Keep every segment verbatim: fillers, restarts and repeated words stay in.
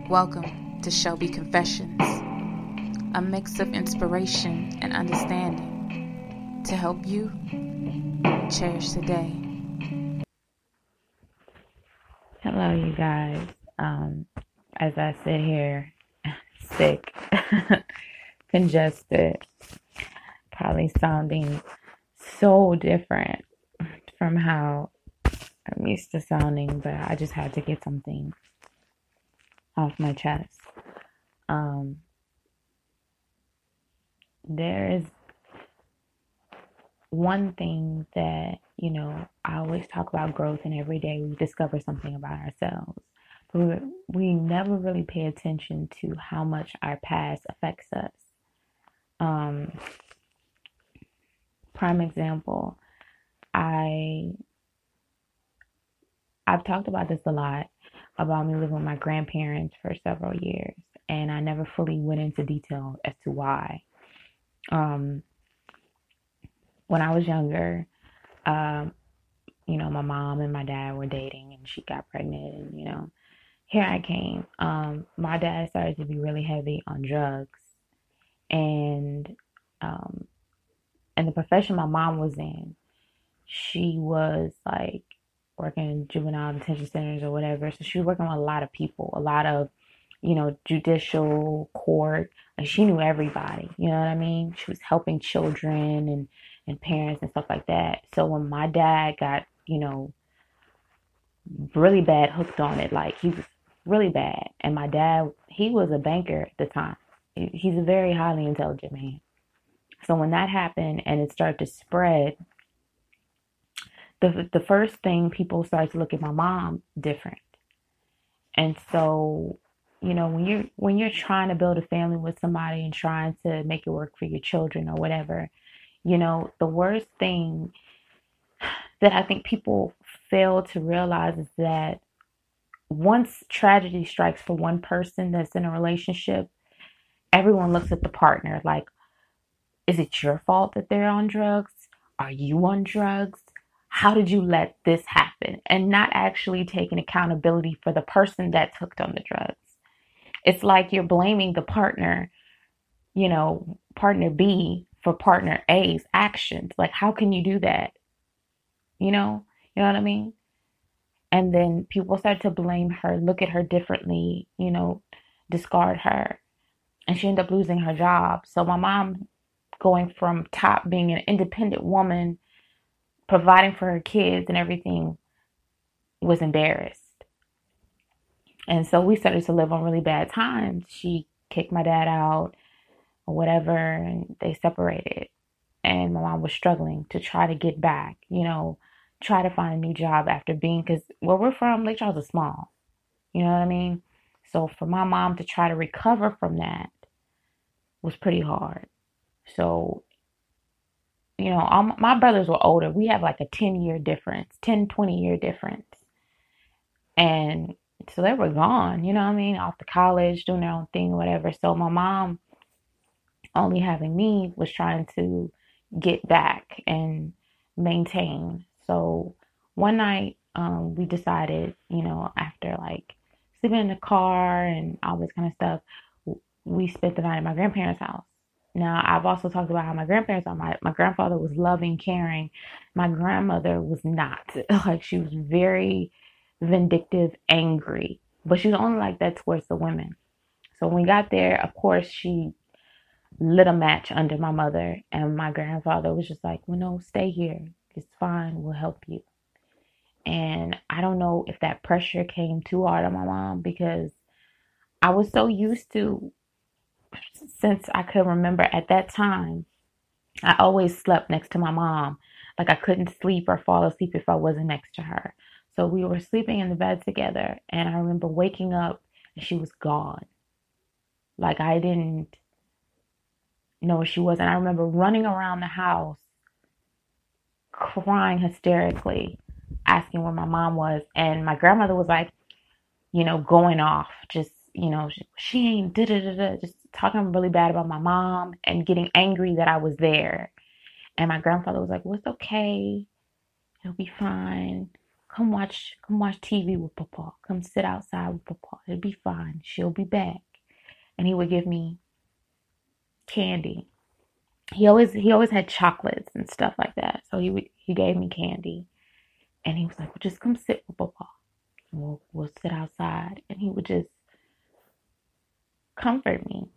Welcome to Shelby Confessions, a mix of inspiration and understanding to help you cherish the day. Hello, you guys. Um, as I sit here, sick, congested, probably sounding so different from how I'm used to sounding, but I just had to get something off my chest. Um, there is one thing that, you know, I always talk about growth, and every day we discover something about ourselves. But we never really pay attention to how much our past affects us. Um, prime example, I I've talked about this a lot about me living with my grandparents for several years, and I never fully went into detail as to why. Um, when I was younger, um, you know, my mom and my dad were dating, and she got pregnant, and you know, here I came. Um, my dad started to be really heavy on drugs, and um, and the profession my mom was in, she was like working in juvenile detention centers or whatever. So she was working with a lot of people, a lot of, you know, judicial court. Like she knew everybody, you know what I mean? She was helping children and, and parents and stuff like that. So when my dad got, you know, really bad hooked on it, like he was really bad. And my dad, he was a banker at the time. He's a very highly intelligent man. So when that happened and it started to spread, the the first thing people started to look at my mom different. And so, you know, when you're when you're trying to build a family with somebody and trying to make it work for your children or whatever, you know, the worst thing that I think people fail to realize is that once tragedy strikes for one person that's in a relationship, everyone looks at the partner like, is it your fault that they're on drugs? Are you on drugs? How did you let this happen? And not actually taking accountability for the person that's hooked on the drugs. It's like you're blaming the partner, you know, partner B for partner A's actions. Like, how can you do that? You know, you know what I mean? And then people start to blame her, look at her differently, you know, discard her. And she ended up losing her job. So my mom, going from top being an independent woman, providing for her kids and everything, was embarrassed. And so we started to live on really bad times. She kicked my dad out or whatever, and they separated. And my mom was struggling to try to get back, you know, try to find a new job after being, because where we're from, Lake Charles is small. You know what I mean? So for my mom to try to recover from that was pretty hard. So, you know, all my brothers were older. We have like a ten year difference, ten, twenty year difference. And so they were gone, you know what I mean? Off to college, doing their own thing, whatever. So my mom, only having me, was trying to get back and maintain. So one night, um, we decided, you know, after like sleeping in the car and all this kind of stuff, we spent the night at my grandparents' house. Now, I've also talked about how my grandparents are. My, my grandfather was loving, caring. My grandmother was not. Like, she was very vindictive, angry. But she was only like that towards the women. So when we got there, of course, she lit a match under my mother. And my grandfather was just like, well, no, stay here. It's fine. We'll help you. And I don't know if that pressure came too hard on my mom, because I was so used to, since I could remember at that time, I always slept next to my mom. Like, I couldn't sleep or fall asleep if I wasn't next to her. So we were sleeping in the bed together, and I remember waking up and she was gone. Like, I didn't know where she was. And I remember running around the house, crying hysterically, asking where my mom was. And my grandmother was like, you know, going off, just, you know, she, she ain't da da da da, just talking really bad about my mom and getting angry that I was there. And my grandfather was like, well, it's okay. It'll be fine. come watch, come watch T V with Papa. Come sit outside with Papa. It'll be fine. She'll be back. And he would give me candy. He always he always had chocolates and stuff like that. So he would, he gave me candy, and he was like, "Well, just come sit with Papa. We'll we'll sit outside." And he would just comfort me.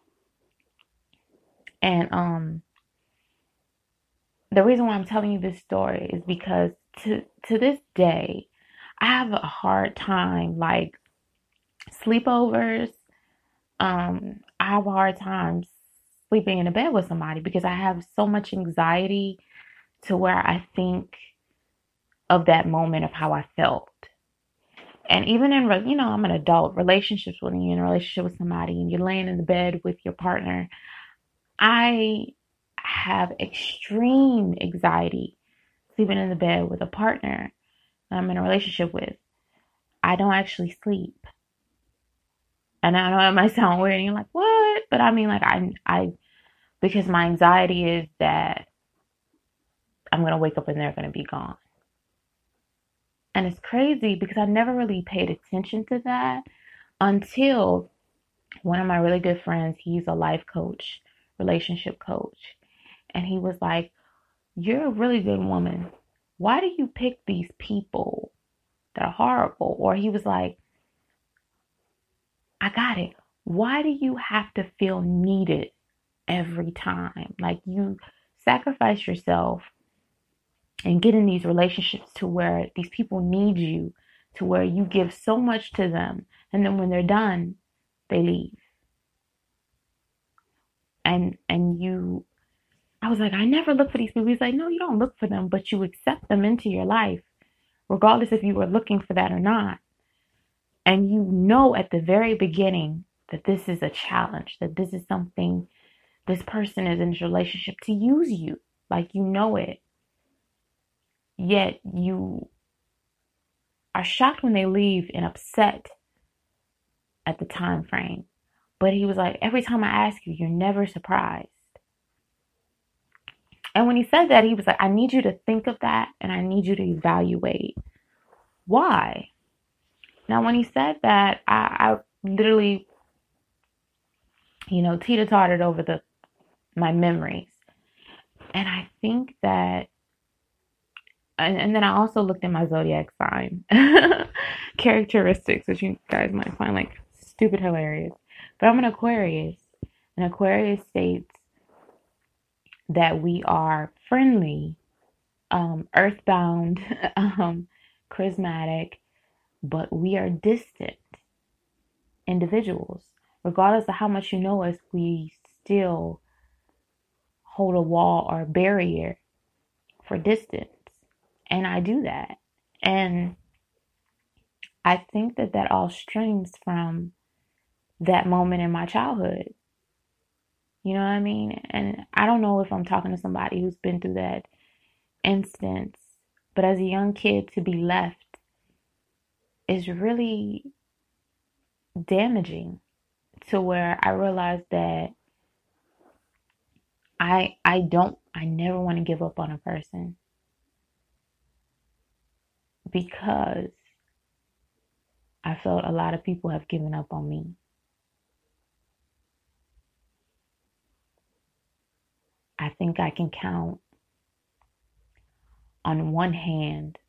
And um, the reason why I'm telling you this story is because to to this day, I have a hard time like sleepovers. Um, I have a hard time sleeping in a bed with somebody because I have so much anxiety to where I think of that moment of how I felt. And even in, you know, I'm an adult, relationships, when you're in a relationship with somebody and you're laying in the bed with your partner, I have extreme anxiety sleeping in the bed with a partner that I'm in a relationship with. I don't actually sleep. And I know it might sound weird and you're like, what? But I mean, like, I, I, because my anxiety is that I'm going to wake up and they're going to be gone. And it's crazy because I never really paid attention to that until one of my really good friends, he's a life coach, relationship coach. And he was like, you're a really good woman. Why do you pick these people that are horrible? Or he was like, I got it. Why do you have to feel needed every time? Like, you sacrifice yourself and get in these relationships to where these people need you, to where you give so much to them. And then when they're done, they leave. And, and you, I was like, I never look for these people. He's like, no, you don't look for them, but you accept them into your life, regardless if you were looking for that or not. And you know at the very beginning that this is a challenge, that this is something, this person is in this relationship to use you. Like, you know it. Yet you are shocked when they leave and upset at the time frame. But he was like, every time I ask you, you're never surprised. And when he said that, he was like, I need you to think of that and I need you to evaluate why. Now, when he said that, I, I literally, you know, teeter-tottered over the my memories. And I think that, and, and then I also looked at my zodiac sign characteristics, which you guys might find like stupid hilarious. But I'm an Aquarius. And Aquarius states that we are friendly, um, earthbound, um, charismatic, but we are distant individuals. Regardless of how much you know us, we still hold a wall or a barrier for distance. And I do that. And I think that that all stems from that moment in my childhood. You know what I mean? And I don't know if I'm talking to somebody who's been through that instance, but as a young kid, to be left is really damaging, to where I realized that I I don't I never want to give up on a person, because I felt a lot of people have given up on me. I think I can count on one hand,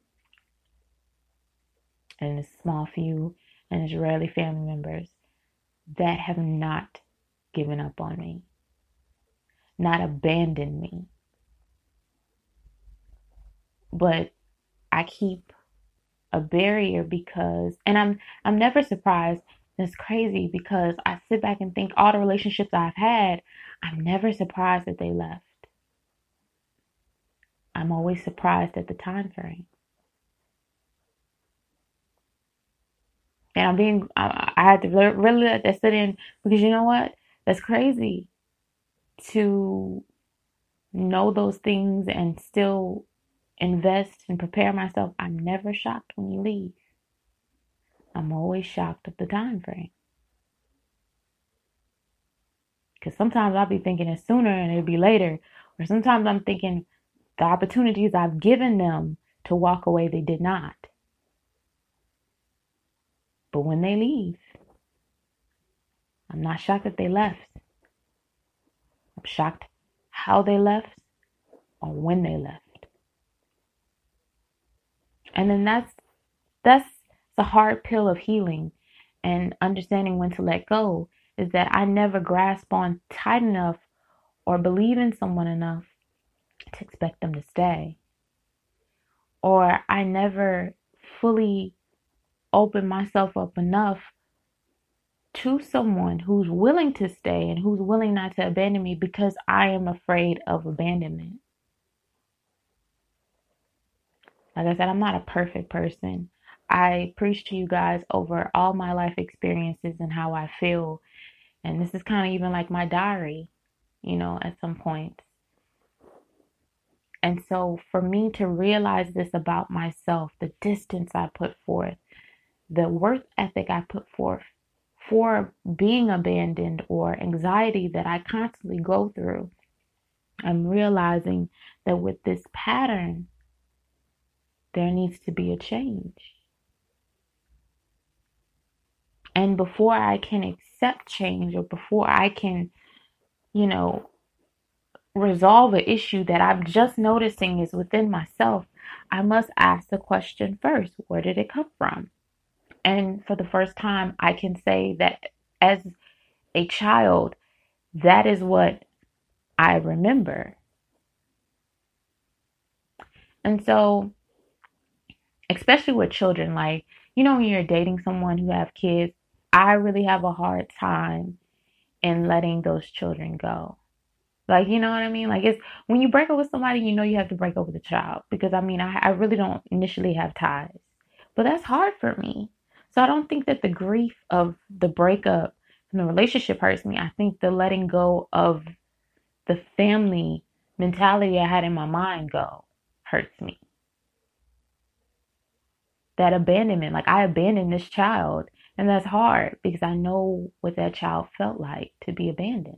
and a small few, and it's rarely family members, that have not given up on me, not abandoned me. But I keep a barrier because, and I'm I'm never surprised. It's crazy because I sit back and think all the relationships I've had, I'm never surprised that they left. I'm always surprised at the time frame. And I'm being, I, I had to really let that sit in, because you know what? That's crazy to know those things and still invest and prepare myself. I'm never shocked when you leave. I'm always shocked at the time frame. Because sometimes I'll be thinking it's sooner and it'll be later. Or sometimes I'm thinking the opportunities I've given them to walk away, they did not. But when they leave, I'm not shocked that they left. I'm shocked how they left or when they left. And then that's that's the hard pill of healing and understanding when to let go, is that I never grasp on tight enough or believe in someone enough to expect them to stay. Or I never fully open myself up enough to someone who's willing to stay and who's willing not to abandon me, because I am afraid of abandonment. Like I said, I'm not a perfect person. I preach to you guys over all my life experiences and how I feel. And this is kind of even like my diary, you know, at some point. And so for me to realize this about myself, the distance I put forth, the worth ethic I put forth for being abandoned, or anxiety that I constantly go through, I'm realizing that with this pattern, there needs to be a change. And before I can accept change, or before I can, you know, resolve an issue that I'm just noticing is within myself, I must ask the question first, where did it come from? And for the first time, I can say that as a child, that is what I remember. And so, especially with children, like, you know, when you're dating someone who have kids, I really have a hard time in letting those children go. Like, you know what I mean? Like, it's when you break up with somebody, you know you have to break up with a child. Because, I mean, I, I really don't initially have ties. But that's hard for me. So I don't think that the grief of the breakup and the relationship hurts me. I think the letting go of the family mentality I had in my mind go hurts me. That abandonment, like I abandoned this child. And that's hard because I know what that child felt like to be abandoned.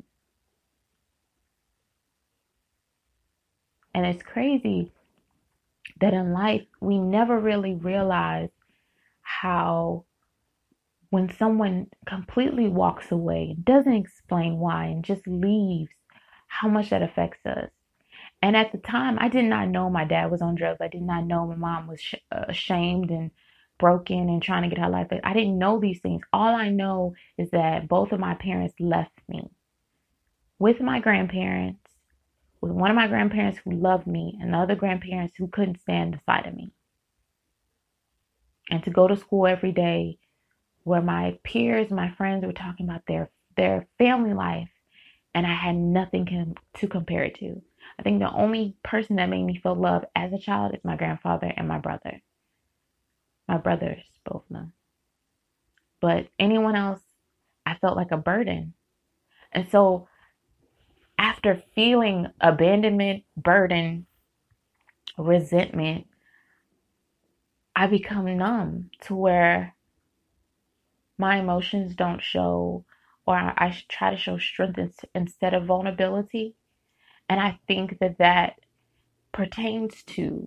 And it's crazy that in life, we never really realize how when someone completely walks away, doesn't explain why, and just leaves, how much that affects us. And at the time, I did not know my dad was on drugs. I did not know my mom was sh- ashamed and broken and trying to get her life back. I didn't know these things. All I know is that both of my parents left me with my grandparents, with one of my grandparents who loved me and the other grandparents who couldn't stand the sight of me. And to go to school every day where my peers, my friends were talking about their their family life, and I had nothing com- to compare it to. I think the only person that made me feel love as a child is my grandfather and my brother. My brothers, both of them. But anyone else, I felt like a burden. And so after feeling abandonment, burden, resentment, I become numb to where my emotions don't show, or I try to show strength instead of vulnerability. And I think that that pertains to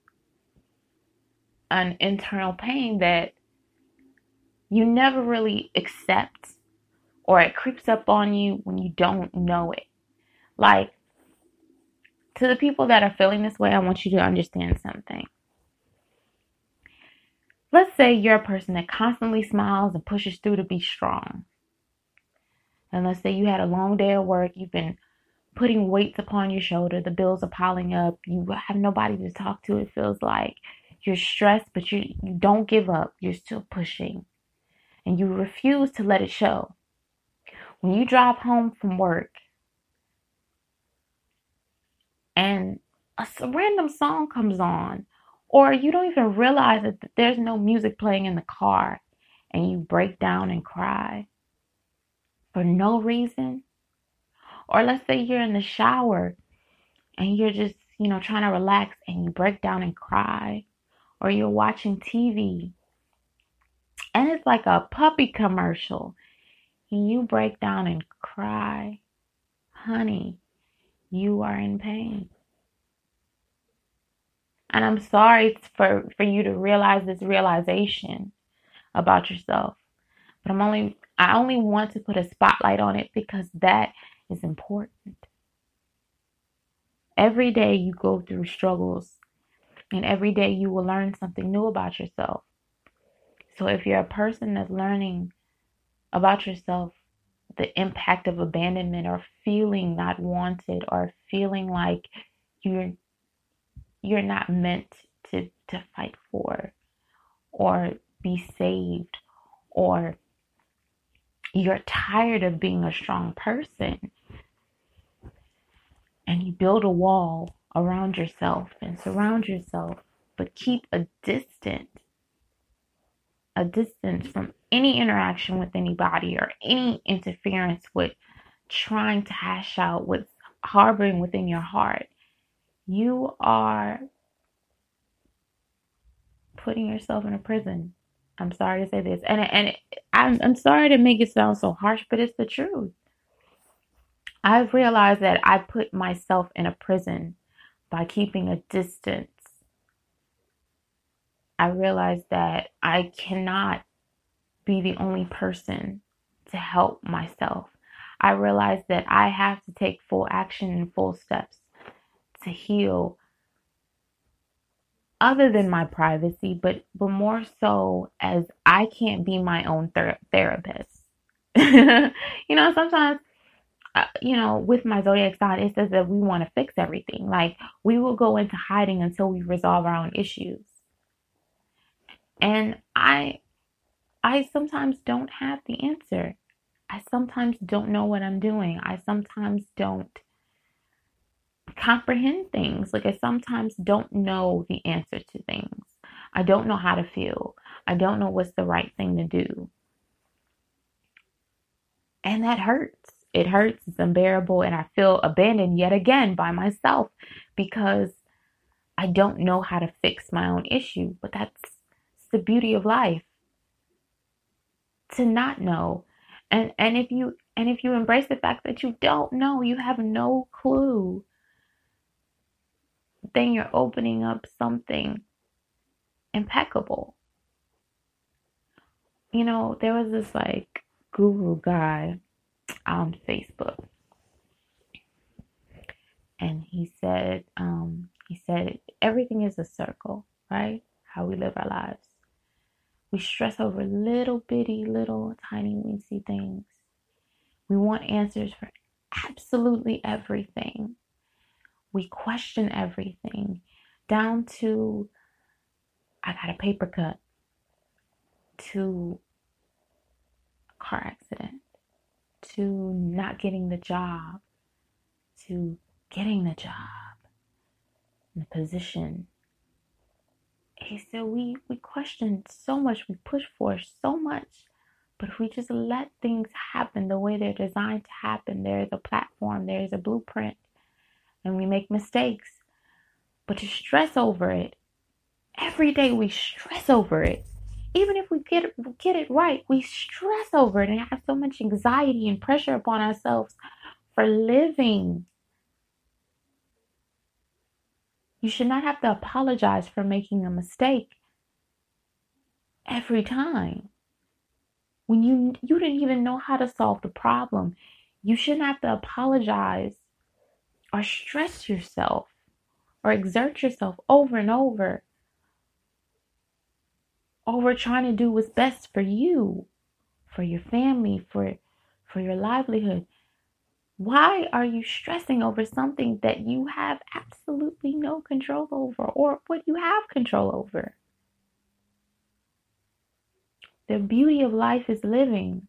an internal pain that you never really accept, or it creeps up on you when you don't know it. Like, to the people that are feeling this way, I want you to understand something. Let's say you're a person that constantly smiles and pushes through to be strong. And let's say you had a long day at work, you've been putting weights upon your shoulder, the bills are piling up, you have nobody to talk to, it feels like. You're stressed, but you, you don't give up, you're still pushing. And you refuse to let it show. When you drive home from work and a random song comes on, or you don't even realize that there's no music playing in the car, and you break down and cry for no reason. Or let's say you're in the shower and you're just, you know, trying to relax and you break down and cry. Or you're watching T V and it's like a puppy commercial and you break down and cry. Honey, you are in pain. And I'm sorry for, for you to realize this realization about yourself. But I'm only I only want to put a spotlight on it because that is important. Every day you go through struggles, and every day you will learn something new about yourself. So if you're a person that's learning about yourself, the impact of abandonment or feeling not wanted or feeling like you're you're not meant to to fight for or be saved, or you're tired of being a strong person, and you build a wall around yourself and surround yourself, but keep a distance, a distance from any interaction with anybody or any interference with trying to hash out what's harboring within your heart, you are putting yourself in a prison. I'm sorry to say this, and and I'm I'm sorry to make it sound so harsh, but it's the truth. I've realized that I put myself in a prison by keeping a distance. I realized that I cannot be the only person to help myself. I realized that I have to take full action and full steps to heal, other than my privacy, but but more so as I can't be my own ther- therapist. You know, sometimes uh, you know, with my zodiac sign, it says that we want to fix everything. Like, we will go into hiding until we resolve our own issues. And I I sometimes don't have the answer. I sometimes don't know what I'm doing. I sometimes don't comprehend things. Like, I sometimes don't know the answer to things. I don't know how to feel. I don't know what's the right thing to do. And that hurts. It hurts. It's unbearable. And I feel abandoned yet again by myself because I don't know how to fix my own issue. But that's the beauty of life, to not know. And and if you and if you embrace the fact that you don't know, you have no clue, then you're opening up something impeccable. You know, there was this like guru guy on Facebook, and he said, um, he said everything is a circle, right? How we live our lives. We stress over little bitty, little tiny weensy things. We want answers for absolutely everything. We question everything, down to I got a paper cut, to a car accident, to not getting the job, to getting the job, the position. He said we, we question so much, we push for so much, but if we just let things happen the way they're designed to happen, there's a platform, there's a blueprint, and we make mistakes. But to stress over it, every day we stress over it. Even if we get it, get it right, we stress over it and have so much anxiety and pressure upon ourselves for living. You should not have to apologize for making a mistake every time. When you you didn't even know how to solve the problem, you shouldn't have to apologize or stress yourself or exert yourself over and over over trying to do what's best for you, for your family, for for your livelihood. Why are you stressing over something that you have absolutely no control over, or what you have control over? The beauty of life is living.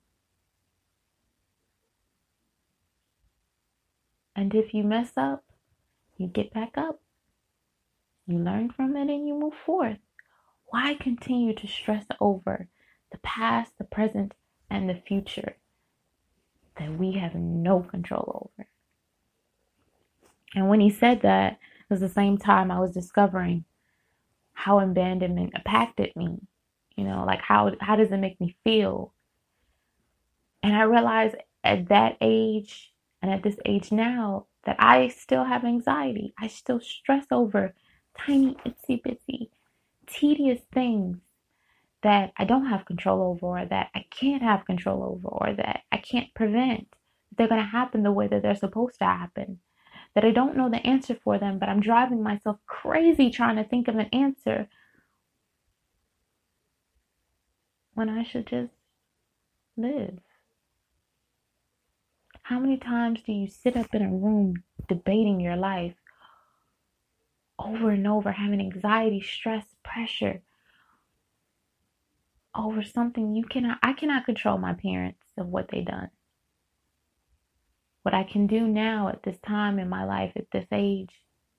And if you mess up, you get back up. You learn from it and you move forth. Why continue to stress over the past, the present, and the future that we have no control over? And when he said that, it was the same time I was discovering how abandonment impacted me. You know, like how how does it make me feel? And I realized at that age and at this age now that I still have anxiety. I still stress over tiny, itsy bitsy, tedious things that I don't have control over, or that I can't have control over, or that I can't prevent. They're going to happen the way that they're supposed to happen. That I don't know the answer for them, but I'm driving myself crazy trying to think of an answer when I should just live. How many times do you sit up in a room debating your life over and over, having anxiety, stress, pressure over something you cannot, I cannot control my parents of what they done. What I can do now at this time in my life, at this age,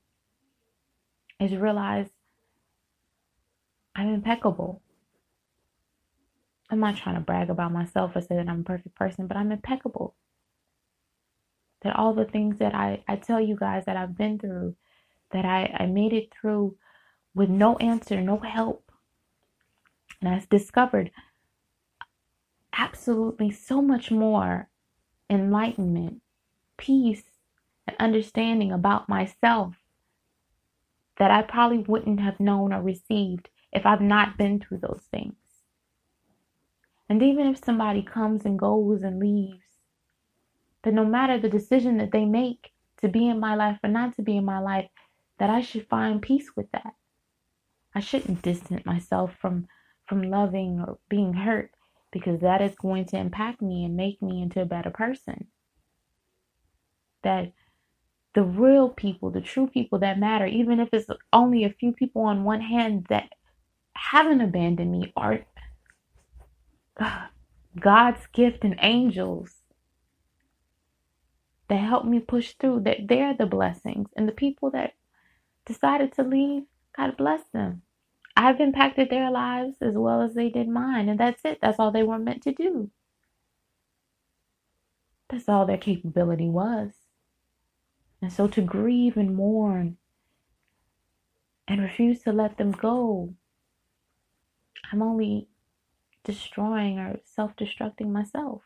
is realize I'm impeccable. I'm not trying to brag about myself or say that I'm a perfect person, but I'm impeccable. That all the things that I, I tell you guys that I've been through, that I, I made it through with no answer, no help. And I've discovered absolutely so much more enlightenment, peace, and understanding about myself that I probably wouldn't have known or received if I've not been through those things. And even if somebody comes and goes and leaves, that no matter the decision that they make to be in my life or not to be in my life, that I should find peace with that. I shouldn't distance myself from, from loving or being hurt, because that is going to impact me and make me into a better person. That the real people, the true people that matter, even if it's only a few people on one hand that haven't abandoned me, are God's gift and angels that help me push through, that they're the blessings. And the people that decided to leave, God bless them. I've impacted their lives as well as they did mine. And that's it. That's all they were meant to do. That's all their capability was. And so to grieve and mourn and refuse to let them go, I'm only destroying or self-destructing myself.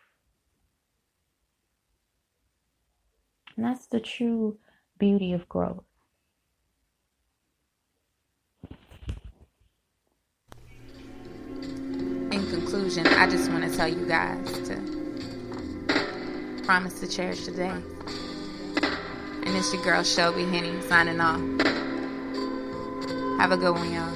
And that's the true beauty of growth. In conclusion, I just want to tell you guys to promise to cherish the day. And it's your girl Shelby Henny signing off. Have a good one, y'all.